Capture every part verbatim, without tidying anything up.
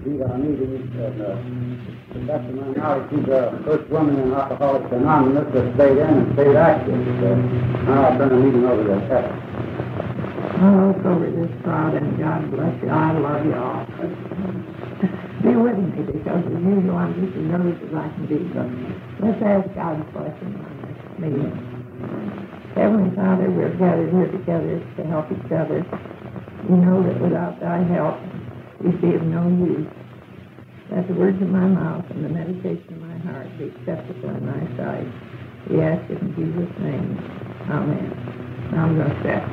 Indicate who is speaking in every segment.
Speaker 1: She's our meeting, and uh, to the best of my knowledge, she's the first woman in Alcoholics Anonymous that stayed in and stayed active. So now I'll turn the meeting over to Heather.
Speaker 2: Oh, look over this crowd, and God bless you. I love you all. Be with me, because as usual, I'm just as nervous as I can be. But let's ask God's blessing on this meeting. Heavenly Father, we're gathered here together to help each other. We know that without thy help, we'd be of no use. Let the words of my mouth and the meditation of my heart be acceptable in thy sight. We ask it in Jesus' name. Amen. Now I'm going to sit.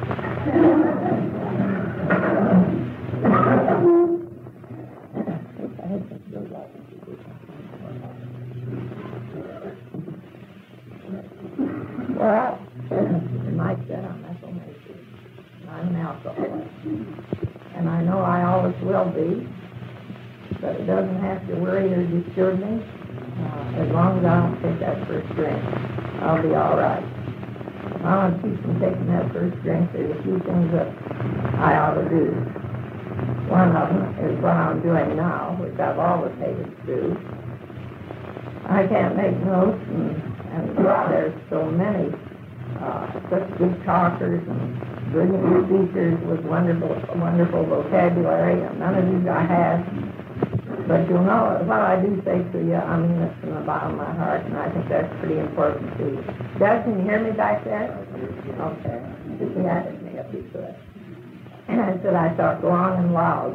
Speaker 2: Well, you might say I'm methylmacy. I'm an alcoholic. And I know I always will be, but it doesn't have to worry or disturb me. Uh, as long as I don't take that first drink, I'll be all right. I want to keep from taking that first drink. There's a few things that I ought to do. One of them is what I'm doing now, which I've always hated to do. I can't make notes, and, and there's so many uh, such good talkers and brilliant speakers with wonderful, wonderful vocabulary, and none of these I have. But you'll know what I do say to you, I mean it from the bottom of my heart, and I think that's pretty important too. Doug, can you hear me back there? Okay. Just me, I didn't if you could. And I said I thought long and loud.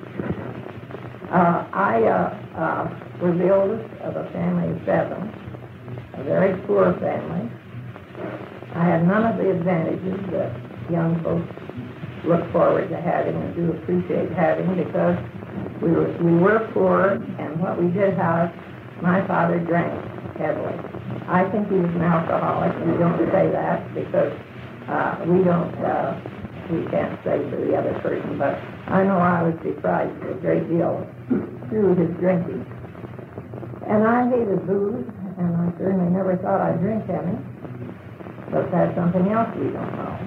Speaker 2: Uh, I uh, uh, was the oldest of a family of seven, a very poor family. I had none of the advantages that young folks look forward to having and do appreciate having, because we were, we were poor, and what we did have, my father drank heavily. I think he was an alcoholic, and we don't say that because uh, we don't, uh, we can't say for the other person, but I know I was deprived a great deal through his drinking. And I hated booze, and I certainly never thought I'd drink any, but that's something else we don't know.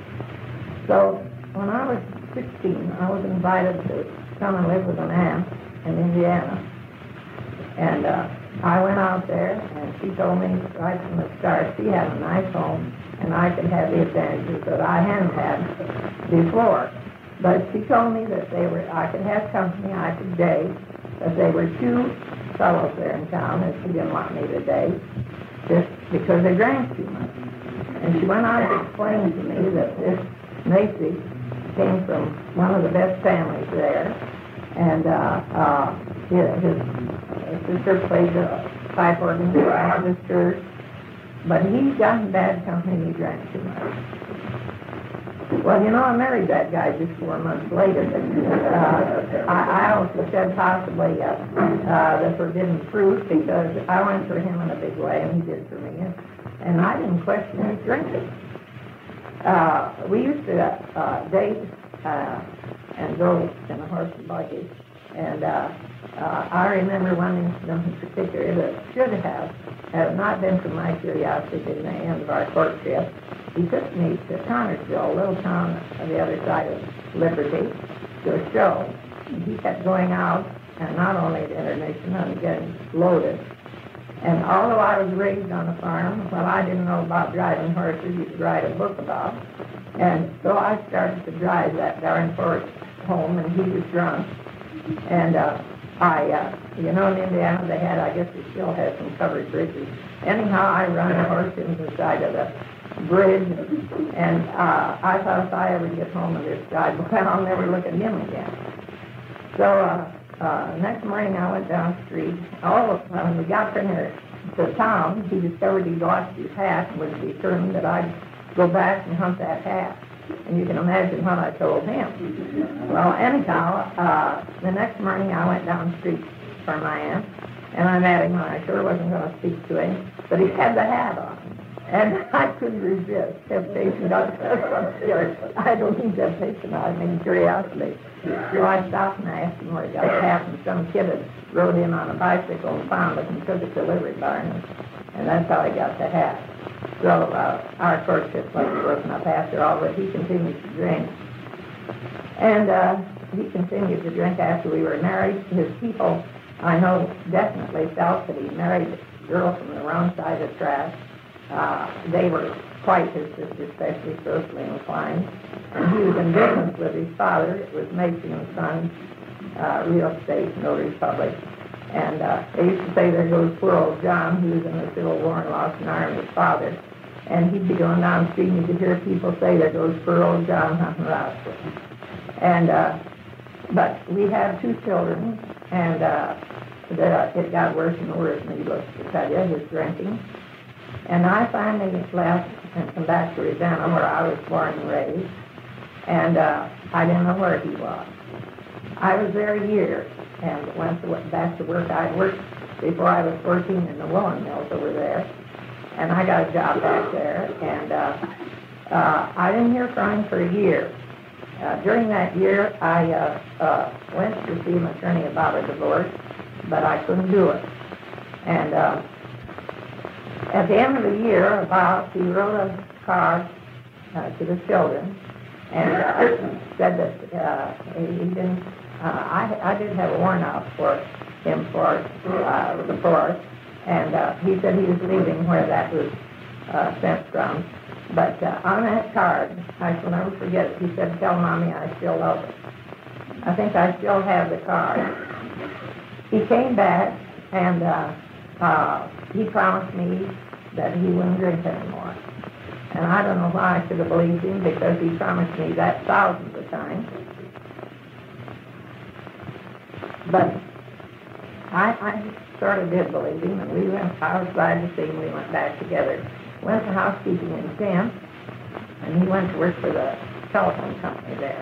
Speaker 2: So when I was sixteen, I was invited to come and live with an aunt in Indiana. And uh, I went out there, and she told me right from the start she had a nice home, and I could have the advantages that I hadn't had before. But she told me that they were, I could have company, I could date, that there were two fellows there in town, and she didn't want me to date, just because they drank too much. And she went on to explain to me that this Macy came from one of the best families there, and uh, uh, his, his sister played the pipe organ at his church, but he got in bad company and he drank too much. Well, you know, I married that guy just four months later. Uh, I, I also said possibly uh, uh, the forbidden fruit, because I went for him in a big way, and he did for me, and, and I didn't question his drinking. Uh, we used to uh, date uh, and go in a horse and buggy, and uh, uh, I remember one incident in particular that should have, had it not been for my curiosity in the end of our courtship. He took me to Connersville, a little town on the other side of Liberty, to a show. And he kept going out, and not only at intermission, and getting loaded. And although I was raised on a farm, well, I didn't know about driving horses you could write a book about. And so I started to drive that darn horse home, and he was drunk. And uh, I, uh, you know, in Indiana they had, I guess they still have some covered bridges. Anyhow, I run the horse into the side of the bridge, and uh, I thought if I ever get home to this guy, well, I'll never look at him again. So uh, uh, next morning I went down the street. Oh, when we got near to town, he discovered he'd lost his hat and was determined that I'd go back and hunt that hat. And you can imagine what I told him. Well, anyhow, uh, the next morning I went down the street for my aunt, and I met him, and I sure wasn't going to speak to him, but he had the hat on. And I couldn't resist temptation. I don't mean temptation, I mean curiosity. So I stopped and I asked him where he got the hat, and some kid had rode in on a bicycle and found it and took it to Livery Barn, and that's how he got the hat. So uh, our courtship was broken up after all, but he continued to drink. And uh, he continued to drink after we were married. His people, I know, definitely felt that he married a girl from the wrong side of the track. Uh, they were quite, his sister especially, socially inclined. And he was in business with his father. It was Mason and Sons, uh, Real Estate, Notary Public. And uh, they used to say, there goes poor old John, who was in the Civil War and lost an arm, his father. And he'd be going down the street and you could hear people say, there goes poor old John hunting rascal. And, uh, but we had two children, and uh, the, it got worse and worse, needless to tell you, his drinking. And I finally left and come back to Ravenna, where I was born and raised, and uh, I didn't know where he was. I was there a year and went to, back to work. I worked before I was fourteen in the woolen mills over there, and I got a job back there, and uh, uh, I didn't hear from him for a year. Uh, during that year, I uh, uh, went to see an attorney about a divorce, but I couldn't do it. And uh, at the end of the year, about, he wrote a card uh, to the children and uh, said that uh, he didn't, uh, I, I did have a warrant out for him for uh, the fourth, and uh, he said he was leaving where that was uh, sent from. But uh, on that card, I shall never forget it, he said, tell Mommy I still love her. I think I still have the card. He came back and uh, uh, he promised me that he wouldn't drink anymore. And I don't know why I should have believed him, because he promised me that thousands of times. But I, I sort of did believe him, and we went, I was glad to see him. We went back together. Went to housekeeping in Kent, and he went to work for the telephone company there.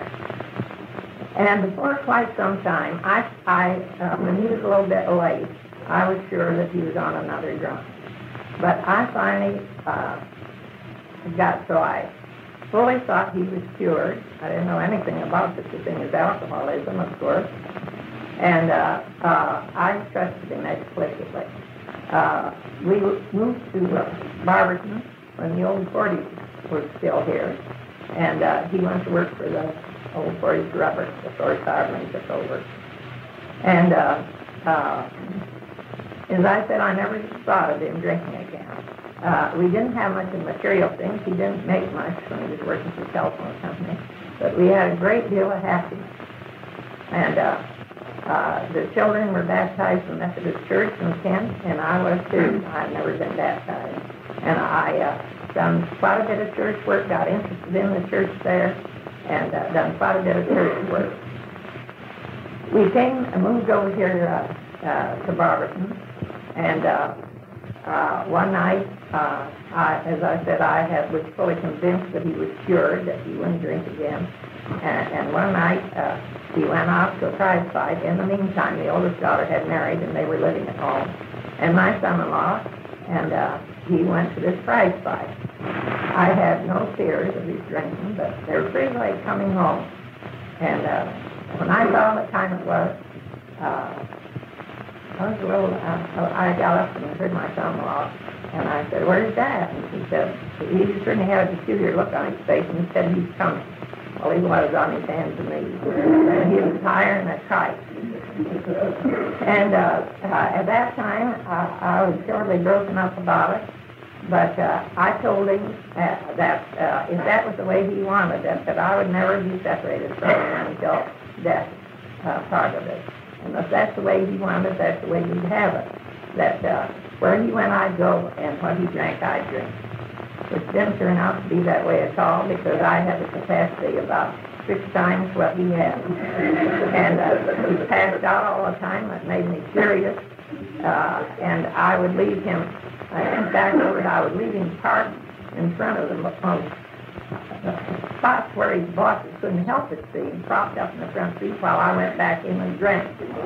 Speaker 2: And for quite some time, I, I uh, when he was a little bit late, I was sure that he was on another drunk. But I finally uh, got so I fully thought he was cured. I didn't know anything about such a thing as alcoholism, of course. And uh, uh, I trusted him explicitly. Uh, we moved to uh, Barberton when the old Forties was still here, and uh, he went to work for the old Forties rubber before Sarvin took over. And uh, uh, as I said, I never thought of him drinking again. Uh, we didn't have much of material things. He didn't make much when he was working for the telephone company, but we had a great deal of happiness. And uh, Uh, the children were baptized in the Methodist Church in Kent, and I was too. I've never been baptized. And I uh, done quite a bit of church work, got interested in the church there, and uh, done quite a bit of church work. We came and moved over here uh, uh, to Barberton, and uh, uh, one night, uh, I, as I said, I had, was fully convinced that he was cured, that he wouldn't drink again. And, and one night, uh, he went out to a prize fight. In the meantime, the oldest daughter had married, and they were living at home. And my son-in-law, and uh, he went to this prize fight. I had no fears of his drinking, but they were pretty late coming home. And uh, when I saw what time it was, uh, I was a little, uh, I got up and heard my son-in-law, and I said, "Where's Dad?" And he said, he certainly had a peculiar look on his face, and he said, "He's coming." Well, he was on his hands and knees, and he was higher than a kite. And uh, uh, at that time, uh, I was totally broken up about it, but uh, I told him uh, that uh, if that was the way he wanted it, that I would never be separated from him until death, uh, part of it. And if that's the way he wanted it, that's the way he'd have it. That uh, where he went, I'd go, and what he drank, I'd drink. Which didn't turn out to be that way at all, because I had the capacity about six times what he had. And uh, he passed out all the time. It made me furious. Uh, and I would leave him, uh, back over, I would leave him parked in front of the um, spots where his bosses couldn't help it see, and propped up in the front seat while I went back in and drank.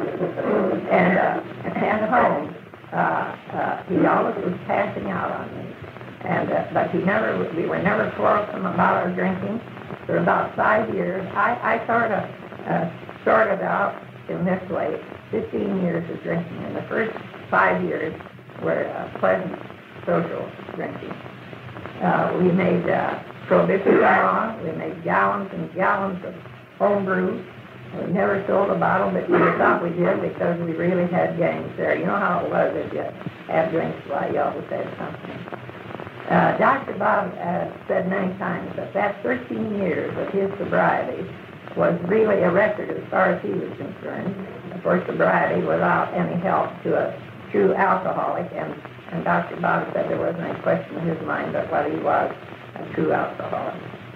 Speaker 2: And uh, at home, uh, uh, he always was passing out on me. And uh, but he never, we were never quarrelsome about our drinking. For about five years, I, I sort of uh, sorted out in this way fifteen years of drinking, and the first five years were uh, pleasant social drinking. Uh, we made uh, prohibition law. We made gallons and gallons of home brew, We never sold a bottle, but we thought we did because we really had games there. You know how it was if you had drinks, why you always had something. Uh, Doctor Bob uh, said many times that that thirteen years of his sobriety was really a record as far as he was concerned for sobriety without any help to a true alcoholic. And, and Doctor Bob said there wasn't any question in his mind that whether he was a true alcoholic.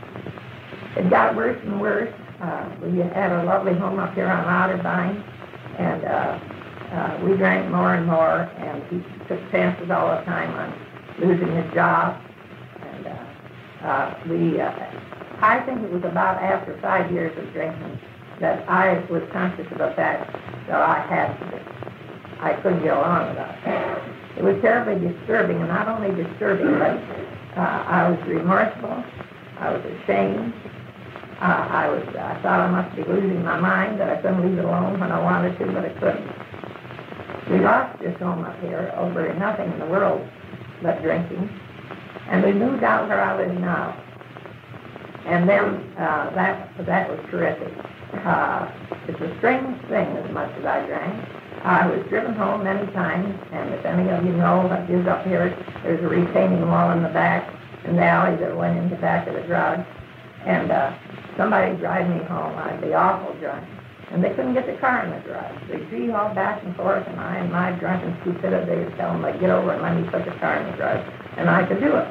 Speaker 2: It got worse and worse. Uh, we had a lovely home up here on Otterbein, and uh, uh, we drank more and more, and he took chances all the time on losing his job. And uh, uh, we, uh, I think it was about after five years of drinking that I was conscious of the fact that I had to. I couldn't get along without it. It was terribly disturbing, and not only disturbing, but uh, I was remorseful. I was ashamed. Uh, I was. I thought I must be losing my mind, that I couldn't leave it alone when I wanted to, but I couldn't. We lost this home up here over nothing in the world but drinking, and we moved out where I live now. And then uh, that that was terrific. Uh, it's a strange thing as much as I drank. I was driven home many times, and if any of you know what is up here, there's a retaining wall in the back, in the alley that went in the back of the garage. And uh, somebody drive me home, I'd be awful drunk. And they couldn't get the car in the garage. They'd be all back and forth, and I, in my drunken stupidity, would tell them they'd get over and let me put the car in the garage. And I could do it.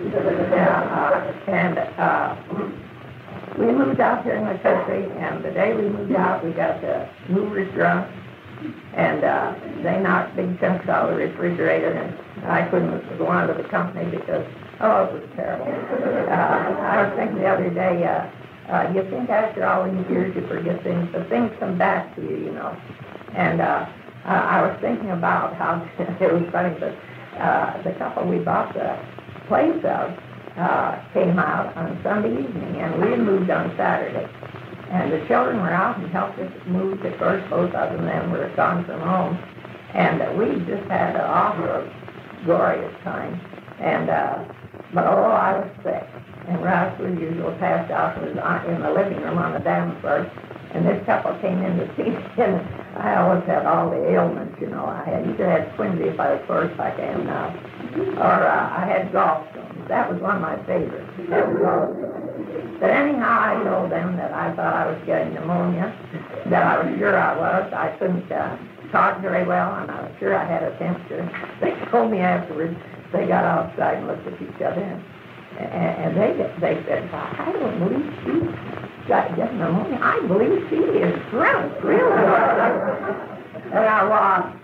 Speaker 2: uh, and uh, we moved out here in the country, and the day we moved out, we got the movers drunk, and uh, they knocked big chunks out of the refrigerator, and I couldn't go on to the company because, oh, it was terrible. Uh, I was thinking the other day, uh, uh, you think after all these years you forget things, but things come back to you, you know. And uh, uh, I was thinking about how it was funny, but uh, the couple we bought the place of uh, came out on Sunday evening, and we had moved on Saturday. And the children were out and helped us move. Of course, both of them then were gone from home. And uh, we just had an awful, glorious time. And, uh, but oh, I was sick. And Ross, as usual, passed out and was in the living room on the dance floor. And this couple came in to see me, and I always had all the ailments, you know. I had either had quinsy if I was hoarse like I am now, or uh, I had gallstones. That was one of my favorites. That was gallstones. But anyhow, I told them that I thought I was getting pneumonia, that I was sure I was. I couldn't uh, talk very well, and I was sure I had a temperature. They told me afterwards. They got outside and looked at each other, and, and they they said, I don't believe she got just pneumonia. I believe she is drunk, really. And I was.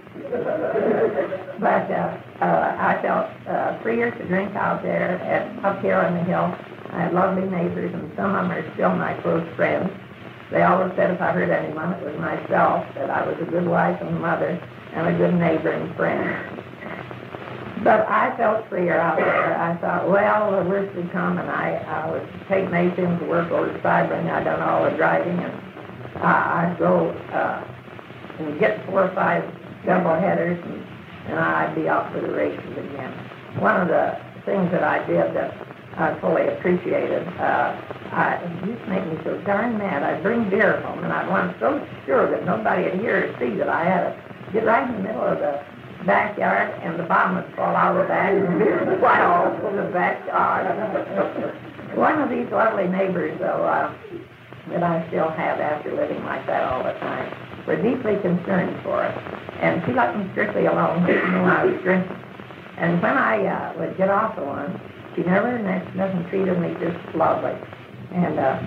Speaker 2: But uh, uh, I felt uh, freer to drink out there at, up here on the hill. I had lovely neighbors, and some of them are still my close friends. They always said if I hurt anyone, it was myself, that I was a good wife and mother and a good neighbor and friend. But I felt freer out there. I thought, well, the worst would come, and I, I would take Mason to work over the Sebring. I'd done all the driving, and uh, I'd go uh, and get four or five double headers, and, and I'd be out for the races again. One of the things that I did that I fully appreciated, uh, I, it used to make me so darn mad. I'd bring beer home, and I'd want so sure that nobody would hear or see that I had it. Get right in the middle of the backyard, and the bomb would fall out of the bag and beer would fly all over the backyard. One of these lovely neighbors, though, uh, that I still have after living like that all the time, were deeply concerned for us. And she let me strictly alone when she knew I was drinking. And when I uh, would get off the one, she never doesn't treated me just lovely. And, uh,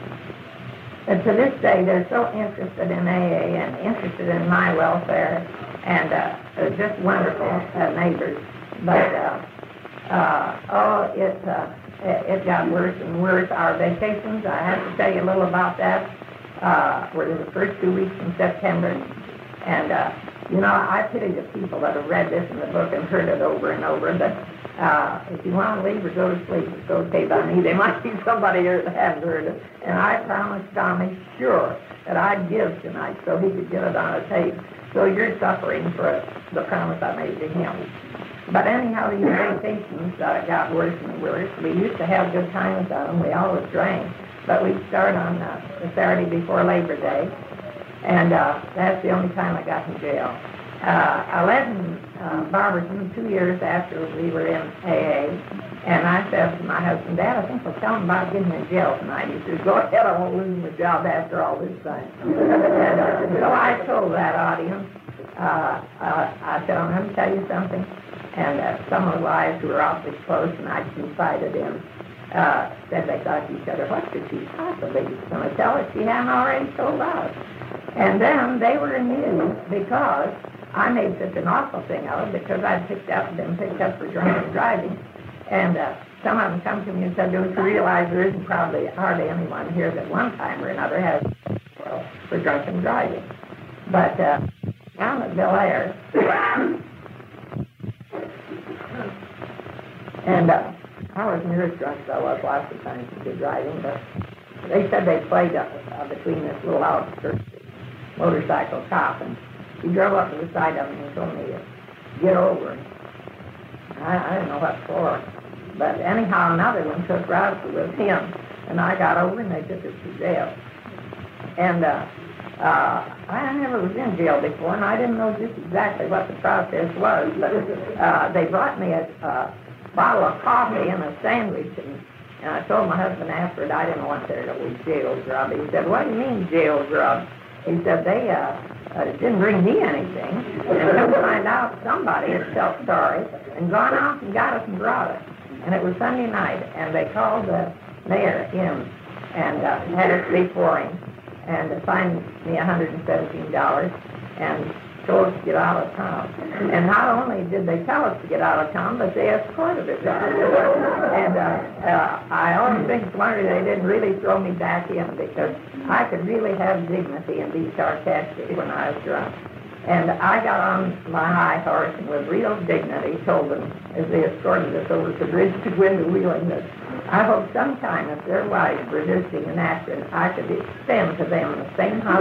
Speaker 2: and to this day, they're so interested in A A and interested in my welfare, and uh, they're just wonderful uh, neighbors. But, uh, uh, oh, it, uh, it, it got worse and worse. Our vacations, I have to tell you a little about that, uh, were the first two weeks in September. And, uh, you know, I pity the people that have read this in the book and heard it over and over, but uh, if you want to leave or go to sleep, it's okay by me. There might be somebody here that hasn't heard it. And I promised Tommy, sure, that I'd give tonight so he could get it on a tape. So you're suffering for the promise I made to him. But anyhow, these vacations uh, got worse and worse. We used to have good times on them. We always drank. but we start on uh, the Saturday before Labor Day, and uh, that's the only time I got in jail. Uh, I led in uh, Barberton two years after we were in A A, and I said to my husband, Dad, I think we'll tell him about getting in jail tonight. He said, go ahead, I won't lose my job after all this time. And uh, so I told that audience, uh, uh, I said, I'm going to tell you something. And uh, some of the wives who were awfully close and I confided in uh, said they thought to each other, what could she possibly be going to tell us she hadn't already told us? And then they were amused because I made such an awful thing of it because I'd picked up, been picked up for drunk driving. And uh, some of them come to me and said, don't you realize there isn't probably hardly anyone here that one time or another has well, for drunken driving. But uh, down at Bel Air, and uh, I was near as drunk as I was lots of times to be driving, but they said they played uh, uh, between this little outskirts motorcycle cop, and he drove up to the side of me and told me to get over. And I, I didn't know what for. But anyhow, another one took route with him, and I got over, and they took us to jail. And uh, uh, I never was in jail before, and I didn't know just exactly what the process was. But uh, they brought me a, a bottle of coffee and a sandwich, and, and I told my husband afterward I didn't want there to be jail grub. He said, what do you mean jail grub? He said, they uh, uh, didn't bring me anything. And come to find out, somebody had felt sorry and gone out and got us and brought us. And it was Sunday night, and they called the mayor in and uh, had us before him and fined me one hundred seventeen dollars and told us to get out of town. And not only did they tell us to get out of town, but they escorted us out. And uh, uh, I always think it's wonder they didn't really throw me back in because I could really have dignity and be sarcastic when I was drunk. And I got on my high horse and with real dignity told them as they escorted us over the bridge to Gwenda Wheeling that I hope sometime if their wives were visiting in Akron, I could extend to them the same house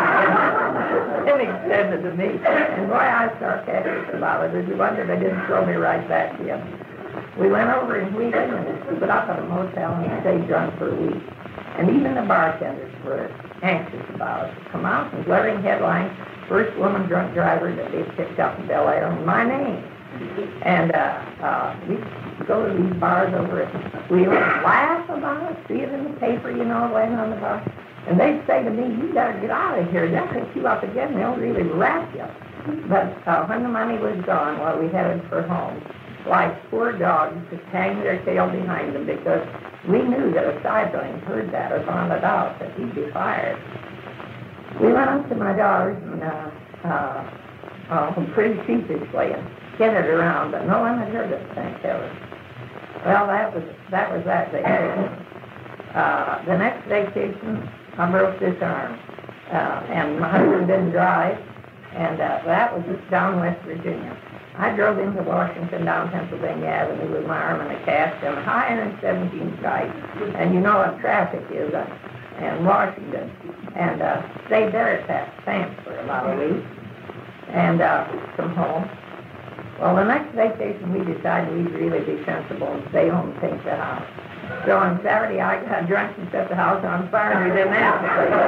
Speaker 2: and extended to me. And boy, I was sarcastic about it. Did you wonder they didn't throw me right back in? We went over in Wheeling and put up at a motel and stayed drunk for a week. And even the bartenders were anxious about it. Come out and glaring headlines, first woman drunk driver that they picked up in Bel Air, and my name. And uh, uh, we go to these bars over at Wheeling and laugh about it, see it in the paper, you know, laying on the bar. And they'd say to me, you better get out of here. They'll pick you up again. They'll really wrap you. But uh, when the money was gone, well, we headed for home. Like poor dogs just hang their tail behind them because we knew that a sibling heard that or found it out, that he'd be fired. We went up to my daughter's and uh, uh, uh, pretty sheepishly and kidded around, but no one had heard it, thank heaven. Well, that was that was that vacation. Uh, the next vacation, I broke this arm, uh, and my husband didn't drive, and uh, that was down West Virginia. I drove into Washington down Pennsylvania Avenue with my arm in a cast and high in seventeen sight, and you know what traffic is uh, in Washington, and uh, stayed there at that stamp for about a week, and uh, come home. Well, the next vacation we decided we'd really be sensible and stay home and paint the house. So on Saturday I got drunk and set the house on fire and we didn't have to play.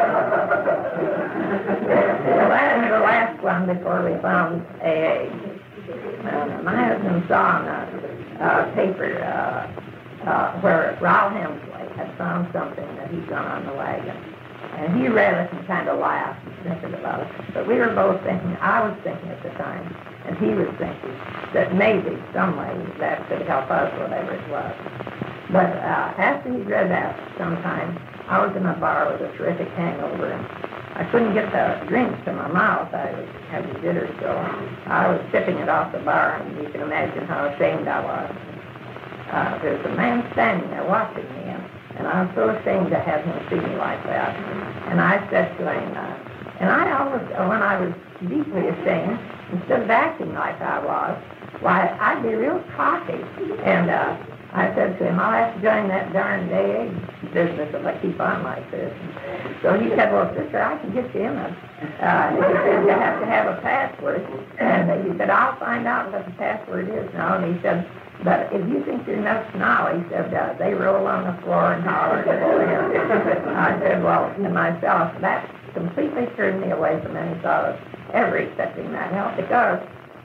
Speaker 2: Well, that was the last one before we found A A. Uh, my husband saw on a uh, paper uh, uh, where Ralph Hemsley had found something that he'd done on the wagon. And he read it and kind of laughed and snickered about it. But we were both thinking, I was thinking at the time, and he was thinking that maybe, some way, that could help us, whatever it was. But uh, after he read that sometime, I was in a bar with a terrific hangover, and I couldn't get the drink to my mouth. I was having jitters, so I was tipping it off the bar, and you can imagine how ashamed I was. Uh, there was a man standing there watching me, and, and I was so ashamed to have him see me like that. And I said to him, uh, and I always, uh, when I was deeply ashamed, instead of acting like I was, why, I'd be real cocky. And uh, I said to him, I'll have to join that darn day business if I keep on like this. So he said, well, sister, I can get you in it. Uh, he said, you have to have a password. And he said, I'll find out what the password is now. And he said, but if you think you're nuts now, he said, uh, they roll on the floor and holler and go in. I said, well, to myself, that completely turned me away from any thought of ever accepting that help, because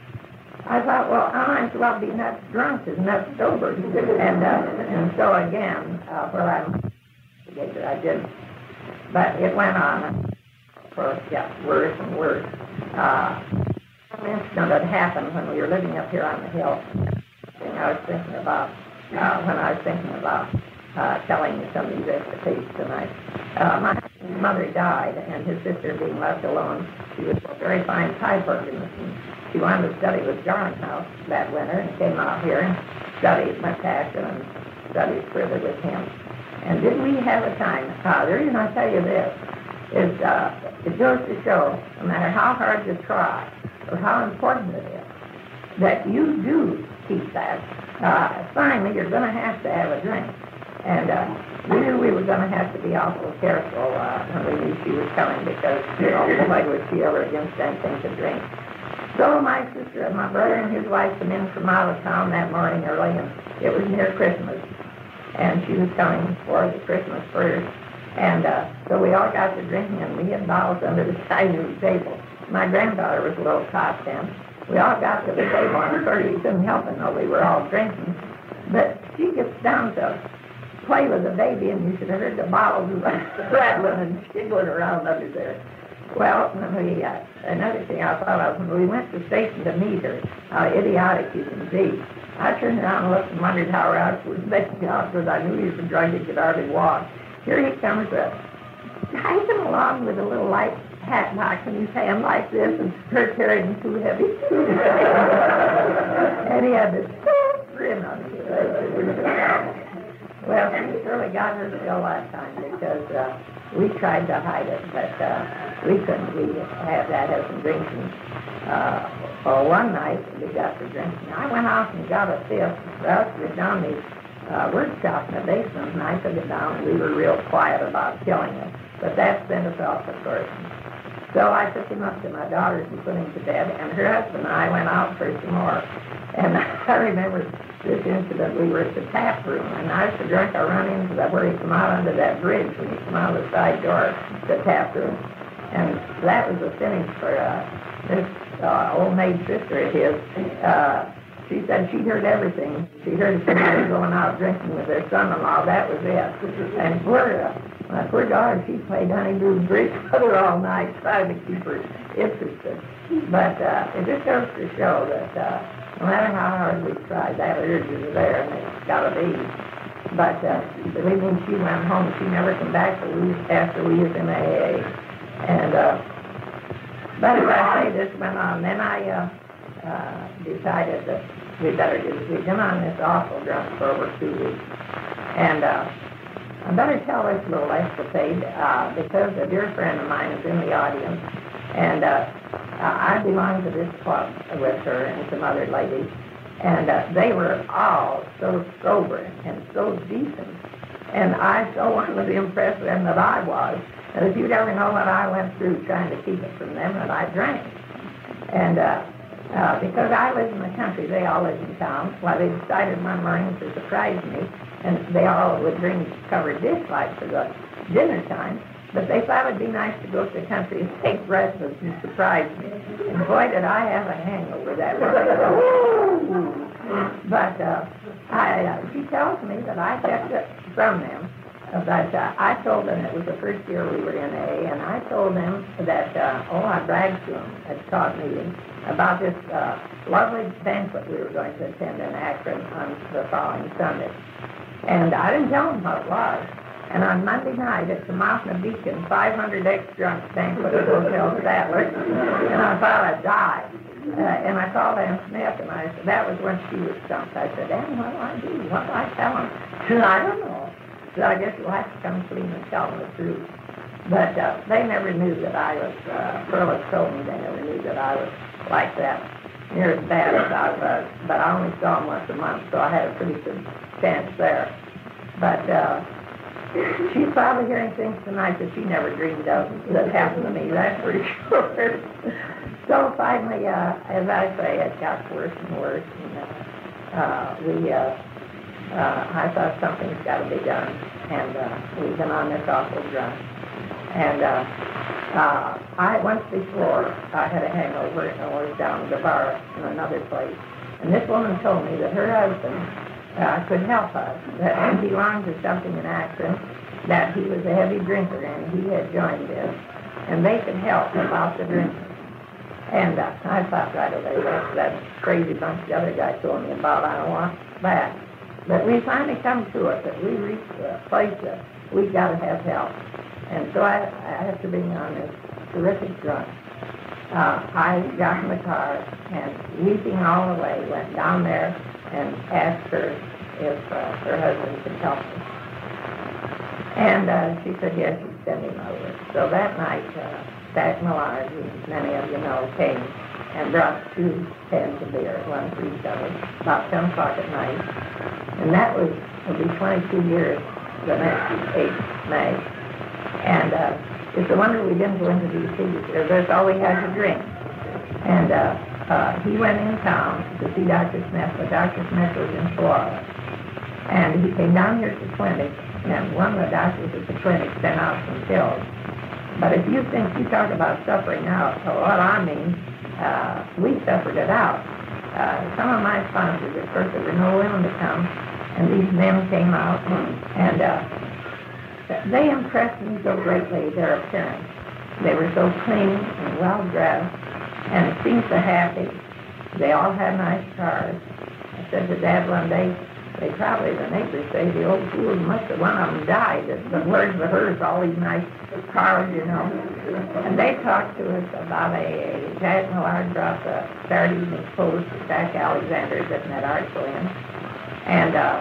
Speaker 2: I thought, well, I might as well be nuts drunk as nuts sober. And uh, and so again, uh, well, I'm I did, but it went on for yeah, worse and worse. Uh, an incident that happened when we were living up here on the hill. I was thinking about uh, when I was thinking about uh, telling you some of these escapades tonight. Uh, my mother died, and his sister being left alone. She was a very fine pipe organist. She wanted to study with Garnhouse that winter and came out here and studied my passion and studied further with him. And did we have a time? Uh, the reason I tell you this is uh, it goes to show, no matter how hard you try or how important it is, that you do keep that. Uh, finally, you're going to have to have a drink. And uh, we knew we were going to have to be awful careful uh, when we knew she was coming, because, you know, boy, was she ever against anything to drink. So my sister and my brother and his wife came in from out of town that morning early, and it was near Christmas. And she was coming for the Christmas first. And uh, so we all got to drinking, and we had bottles under the dining room table. My granddaughter was a little top then. We all got to the table, and of course we couldn't help it, though we were all drinking. But she gets down to play with the baby, and you should have heard the bottles rattling and jiggling around under there. Well, we, uh, another thing I thought of, when we went to the station to meet her, how idiotic you can be. I turned around and looked and wondered how Ralph was making out, because I knew he was drunk and could hardly walk. Here he comes up, hanging along with a little light hat box in his hand like this, and her carrying two heavy shoes. And he had this grin on his face. Well, we surely got her still that time, because uh, we tried to hide it, but uh, we couldn't. We had that as some drinking. Uh, well, one night we got to drinking. I went out and got a fifth. Ralph was down the uh, workshop in the basement, and I took it down, and we were real quiet about killing it. But that sent us off, of course. So I took him up to my daughter's and put him to bed, and her husband and I went out for some more. And I remember this incident, we were at the tap room, and I was so drunk I run into that where he come out under that bridge when he come out of the side door, the tap room. And that was the finish for uh, this uh, old maid sister of his. Uh, she said she heard everything. She heard somebody going out drinking with their son-in-law. That was it. And poor, uh, my poor daughter, she played honeydew bridge with her all night, trying to keep her interested. But uh, it just goes to show that uh, no matter how hard we try, that urge is there, and it's got to be. But uh, believe me, she went home. She never came back till we, after we was in A A. And, uh, but as I say, this went on. Then I uh, uh, decided that we better do this. We've been on this awful drunk for over two weeks. And uh, I better tell this little escapade uh, because a dear friend of mine is in the audience. And uh, I belong to this club with her and some other ladies. And uh, they were all so sober and so decent. And I so wanted to impress them that I was. And if you'd ever know what I went through trying to keep it from them, that I drank. And uh, uh, because I lived in the country, they all lived in town. Well, they decided one morning to surprise me. And they all would bring covered dish lights for the dinner time. But they thought it'd be nice to go to the country and take breakfast and surprise me. And boy, did I have a hangover that morning. But uh, I, uh, she tells me that I kept it from them. Uh, but uh, I told them it was the first year we were in A, and I told them that, uh, oh, I bragged to them at COG meeting about this uh, lovely banquet we were going to attend in Akron on the following Sunday. And I didn't tell them what it was. And on Monday night at the Mountain Beacon, five hundred ex-drunks banquet at Hotel Statler, and I thought I'd die. Uh, and I called Ann Smith, and I said, that was when she was stumped. I said, Ann, what do I do? What do I tell them? She said, I don't know. So I guess you'll have to come clean and tell them the truth. But uh, they never knew that I was, uh, Perlis told me they never knew that I was like that. near as bad as I was, but I only saw him once a month, so I had a pretty good chance there. But uh, she's probably hearing things tonight that she never dreamed of that happened to me, that's for sure. So finally, uh, as I say, it got worse and worse, and uh, uh, we, uh, uh, I thought something's got to be done, and uh, we've been on this awful drunk. And uh, uh, I, once before, I had a hangover and I was down at the bar in another place. And this woman told me that her husband uh, could help us, that he belonged to something in Akron, that he was a heavy drinker and he had joined this, and they could help about the drinking. And uh, I thought right away, that's that crazy bunch the other guy told me about, I don't want that. But we finally come to it, that we reached a place that we got to have help. And so I, after being on this terrific drunk, uh, I got in the car and, weeping all the way, went down there and asked her if uh, her husband could help me. And uh, she said, yes, she'd send him over. So that night, uh, Stack Millard, who many of you know, came and brought two cans of beer, one for each other, about ten o'clock at night. And that was, it'll be twenty-two years the next eighth May. And uh, it's a wonder we didn't go into D C because that's all we had to drink. And uh, uh, he went in town to see Doctor Smith, but Doctor Smith was in Florida. And he came down here to the clinic, and one of the doctors at the clinic sent out some pills. But if you think you talk about suffering out, so what I mean, uh, we suffered it out. Uh, some of my sponsors, at first there were no women to come, and these men came out, and uh, they impressed me so greatly, their appearance. They were so clean and well-dressed, and seemed so happy. They all had nice cars. I said to Dad one day, they probably, the neighbors say, the old fools must have, one of them died. The words of hers, all these nice cars, you know. And they talked to us about a, a Jack Millard brought the Saturday Evening Post, Jack Alexander, that met Archel in. And uh,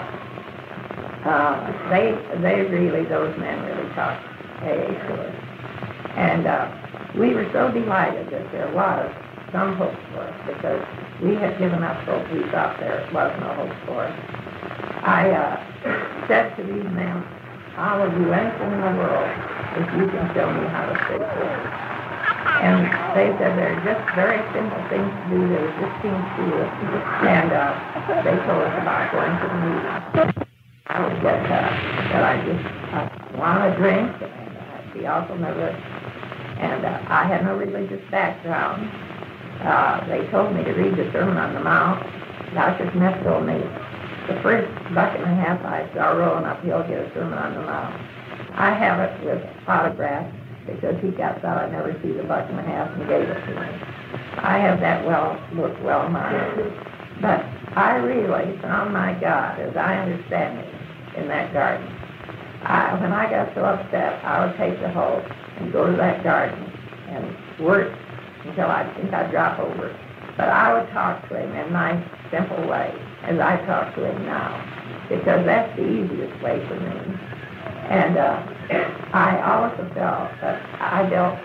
Speaker 2: uh, they, they really, those men really talked A A to us. And uh, we were so delighted that there was some hope for us, because we had given up hope. We thought there was no hope for us. I uh, said to these men, I will do anything in the world if you can show me how to stay clear. And they said there are just very simple things to do. There was just things to do. And uh, they told us about going to the meeting. I would get uh, that I just uh, want to drink, and I'd be awful nervous. And uh, I had no religious background. Uh, they told me to read the Sermon on the Mount. Doctor Smith told me the first bucket and a half I saw rolling uphill get a Sermon on the Mount. I have it with autograph because he got thought I'd never see the bucket and a half and gave it to me. I have that well book well marked. But I really found my God, as I understand it, in that garden. I, when I got so upset, I would take the hoe and go to that garden and work until I think I'd drop over. But I would talk to him in my simple way, as I talk to him now, because that's the easiest way for me. And uh, I also felt that I built,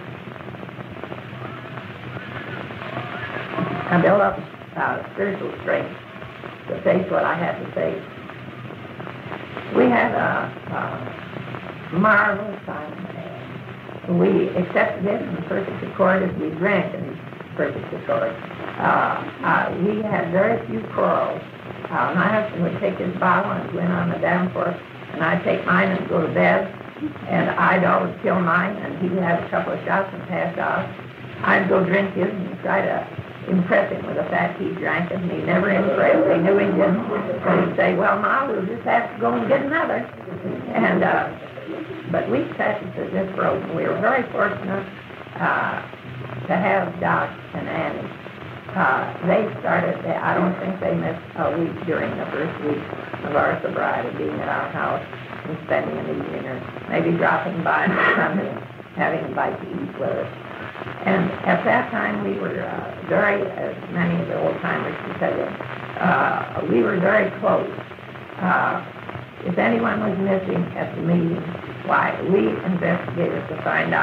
Speaker 2: I built up uh, spiritual strength to face what I had to face. We had a, a marvelous time. We accepted it in perfect accord as we drank in perfect accord. Uh, uh, we had very few quarrels. Uh, my husband would take his bottle and went on the Danforth, and I'd take mine and go to bed, and I'd always kill mine, and he'd have a couple of shots and pass out. I'd go drink his and try to impress him with the fact he drank it, and he never impressed. They knew he didn't. So he'd say, well, Ma, we'll just have to go and get another. And, uh, but we practiced at this road, and we were very fortunate uh, to have Doc and Annie. Uh, they started, I don't think they missed a week during the first week of our sobriety, being at our house and spending an evening, or maybe dropping by on Sunday and having a bite to eat with us. And at that time, we were uh, very, as many of the old-timers can tell you, uh, we were very close. Uh, if anyone was missing at the meeting, why, we investigated to find out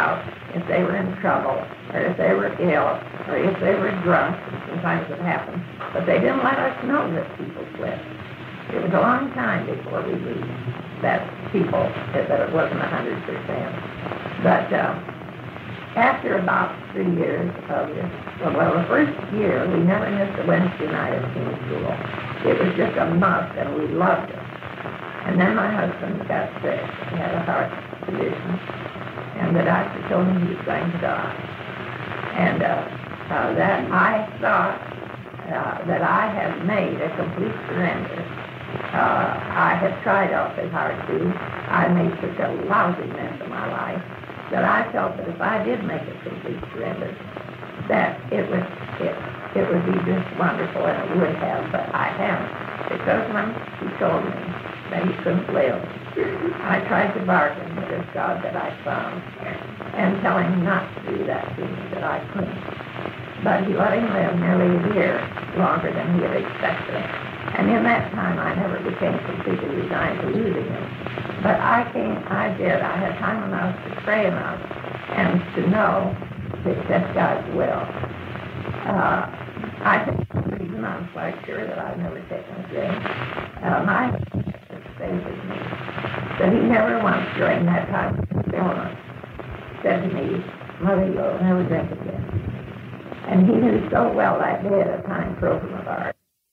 Speaker 2: if they were in trouble, or if they were ill, or if they were drunk. Sometimes it happened. But they didn't let us know that people slept. It was a long time before we knew that people, that it wasn't one hundred percent. But uh, after about three years of this, well, the first year, we never missed a Wednesday night at King School. It was just a must, and we loved it. And then my husband got sick. He had a heart condition. And the doctor told me he was going to die. And uh, uh, that I thought uh, that I had made a complete surrender. Uh, I had tried awfully hard to. I made such a lousy mess of my life that I felt that if I did make a complete surrender, that it was it, it would be just wonderful, and it would have, but I haven't. Because when he told me that he couldn't live, I tried to bargain with this God that I found and tell him not to do that to me, that I couldn't. But he let him live nearly a year longer than he had expected. And in that time, I never became completely resigned to losing him. But I came, I did, I had time enough to pray enough and to know to accept God's will. Uh, I think the reason I'm quite sure that I've never taken a drink, uh, my husband stayed with me, that he never once during that time of illness said to me, Mother, you'll never drink again. And he knew so well that day at a time program of ours.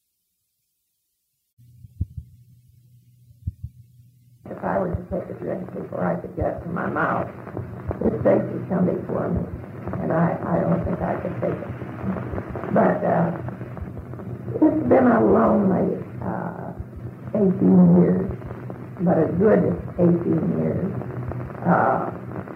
Speaker 2: If I were to take a drink before I could get to my mouth, his face would come before me, and I, I don't think I could take it. But uh, it's been a lonely uh, eighteen years, but a good eighteen years. Uh,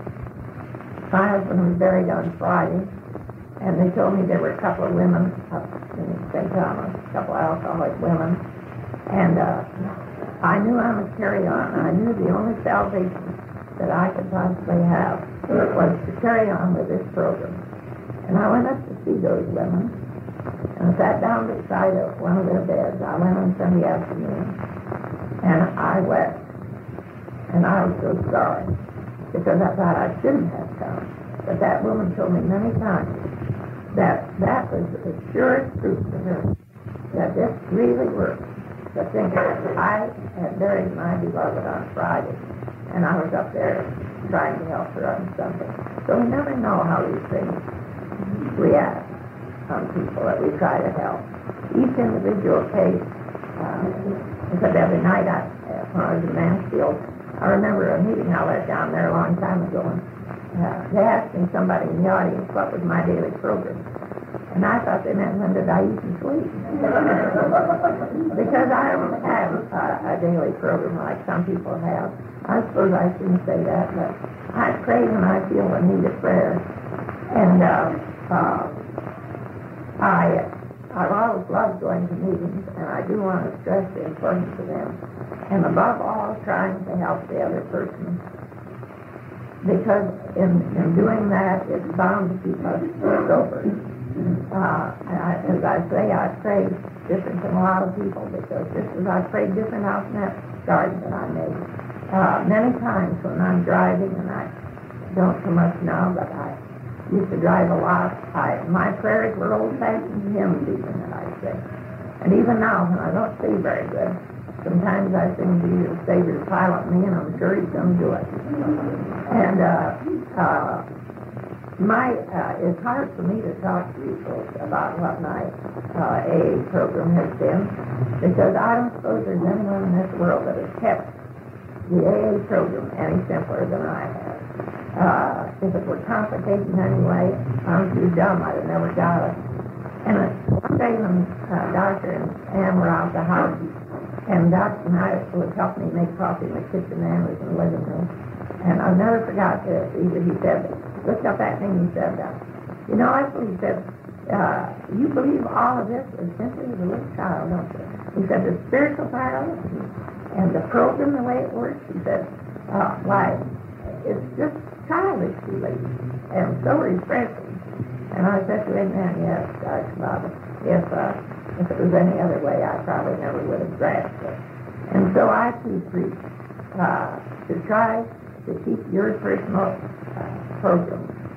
Speaker 2: my husband was buried on Friday, and they told me there were a couple of women up in Saint Thomas, a couple of alcoholic women, and uh, I knew I must carry on. I knew the only salvation that I could possibly have was to carry on with this program. And I went up to see those women, and I sat down beside one of their beds. I went on Sunday afternoon, and I wept. And I was so sorry, because I thought I shouldn't have come. But that woman told me many times that that was the surest proof to her that this really worked. But think of it, I had buried my beloved on Friday, and I was up there trying to help her on Sunday. So we never know how these things react on people that we try to help. Each individual case, uh, because every night I, when I was in Mansfield, I remember a meeting I let down there a long time ago, and uh, they asked me, somebody in the audience, what was my daily program. And I thought they meant when did I eat and sleep. Because I don't have uh, a daily program like some people have. I suppose I shouldn't say that, but I pray when I feel a need of prayer. And uh, uh, I, I've always loved going to meetings, and I do want to stress the importance of them. And above all, trying to help the other person. Because in, in doing that, it's bound to keep us sober. Uh, I, as I say, I pray different from a lot of people, because just as I prayed different out in that garden that I made, uh, many times when I'm driving, and I don't so much now, but I used to drive a lot, I, my prayers were old-fashioned hymns even that I sing. And even now, when I don't see very good, sometimes I sing Jesus, Savior, pilot me, and I'm sure he's going to do it. And uh, uh, My, uh, it's hard for me to talk to you folks about what my uh, A A program has been, because I don't suppose there's anyone in this world that has kept the A A program any simpler than I have. Uh, if it were complicated in any way, I'm too dumb. I'd have never got it. And uh, one day when uh, Doctor and Ann were out the house, and Doctor and I was helping me make coffee in the kitchen, Ann was in the living room, and I've never forgot this either. He said, looked up at me and he said, uh, you know, Ethel, he said, uh, you believe all of this as simply as a little child, don't you? He said, the spiritual part of it and the program, the way it works, he said, uh, why, it's just childish belief and so refreshing. And I said to him, man, yes, Doctor Bob, if, uh, if it was any other way, I probably never would have grasped it. And so I too preach uh, to try to keep your personal uh, program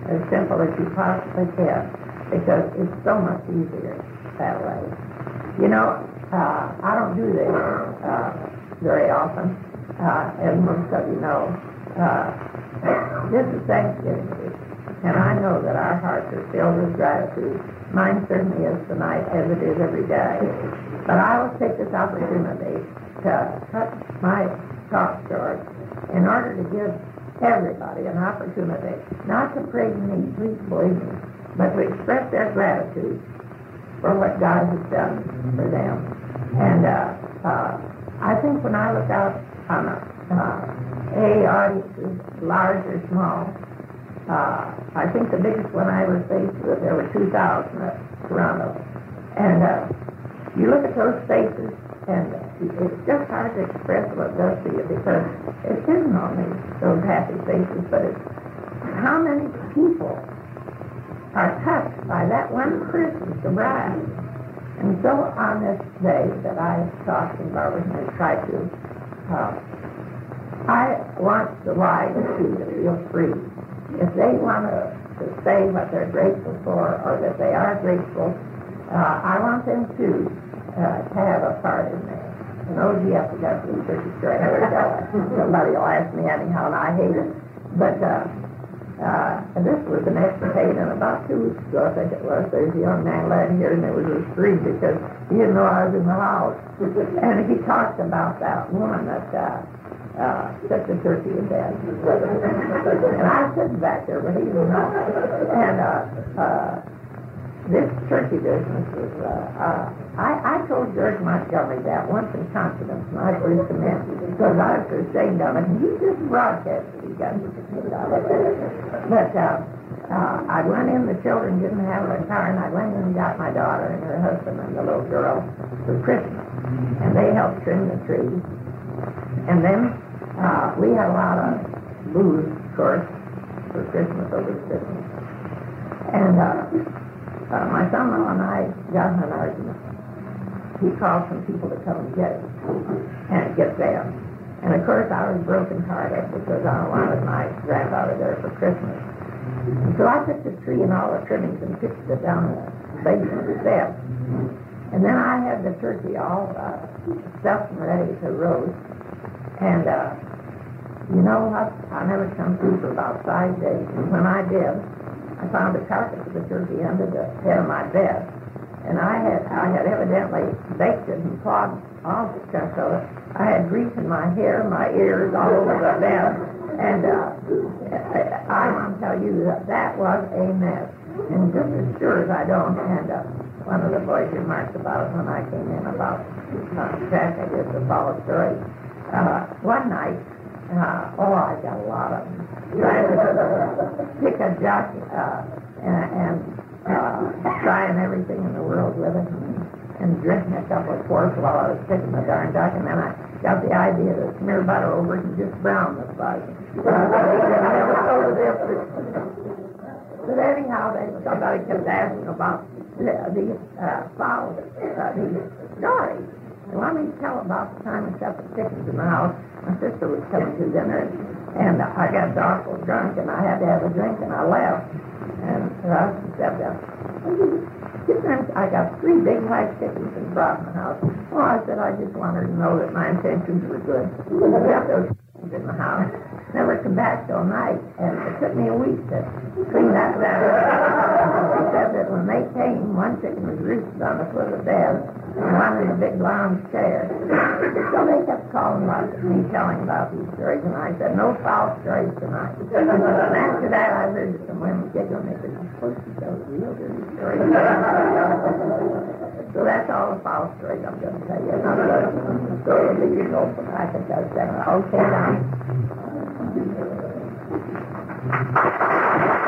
Speaker 2: as simple as you possibly can, because it's so much easier that way. You know, uh, I don't do this uh, very often, uh, as most of you know. Uh, this is Thanksgiving week, and I know that our hearts are filled with gratitude. Mine certainly is tonight, as it is every day. But I will take this opportunity to cut my talk short in order to give everybody an opportunity not to praise me, please believe me, but to express their gratitude for what God has done for them. And uh, uh, I think when I look out on a, uh, a audiences, large or small, uh, I think the biggest one I was faced with, there were two thousand at Toronto. And uh, you look at those faces, and it's just hard to express what it does to you, because it isn't only those happy faces, but it's how many people are touched by that one person's sobriety. And so on this day that I talked about and I try to, uh, I want the wise to feel free. If they want to, to say what they're grateful for, or that they are grateful, uh, I want them to uh, have a part in that. And oh, gee, I forgot to do turkey straight. Somebody will ask me anyhow, and I hate it. But uh, uh, this was the next day, and about two weeks ago, I think it was, there's a young man led here, and there was a scream because he didn't know I was in the house. And he talked about that woman that uh, uh, took the turkey to bed. And I was sitting back there, but he didn't know. And uh, uh, this turkey business was, uh, uh, I, I told George Montgomery that once in confidence when I first come in, because I was ashamed of it, and he just broadcasted it. He got me to take it out of it. But uh, uh, I went in, the children didn't have a car, and I went in and got my daughter and her husband and the little girl for Christmas. And they helped trim the tree. And then uh, we had a lot of booze, of course, for Christmas, over Christmas. And uh, uh, my son-in-law and I got in an argument. He called some people to come and get it, and get them. And of course I was broken-hearted because I wanted my granddaughter there for Christmas. And so I took the tree and all the trimmings and pitched it down in the basement instead. And then I had the turkey all uh, stuffed and ready to roast. And uh, you know what? I never come through for about five days. And when I did, I found the carcass of the turkey under the head of my bed. And I had I had evidently baked it and clawed off the chunk of it. I had grease in my hair, my ears, all over the bed. And uh, I, I want to tell you that that was a mess. And just as sure as I don't, and uh, one of the boys remarked about it when I came in about uh, Jack, I guess, the follow story. Uh, one night, uh, oh, I got a lot of them. Trying to pick a jug uh, and, and uh, trying everything in the world with it, and, and drinking a couple of quarts while I was picking the darn duck, and then I got the idea to smear butter over it and just brown the bug. But anyhow, they, somebody kept asking about the, these uh, fowls, uh, these stories. They wanted me to tell about the time I shut the chickens in the house. My sister was coming to dinner, and, and I got awful drunk, and I had to have a drink, and I left. And her husband said, uh, I got three big white chickens and brought in the house. Oh, I said, I just wanted to know that my intentions were good. I got those chickens in the house. Never come back till night, and it took me a week to clean that down. He said that when they came, one chicken was roosted on the foot of the bed, and one in a big lounge chair. So they kept calling about me, telling about these stories, and I said, no foul stories tonight. And after that, I heard some women giggle, and they said, you're supposed to tell real dirty stories. So that's all the foul stories I'm going to tell you. Not the story of the years old, but I think that's seven. Okay, Don.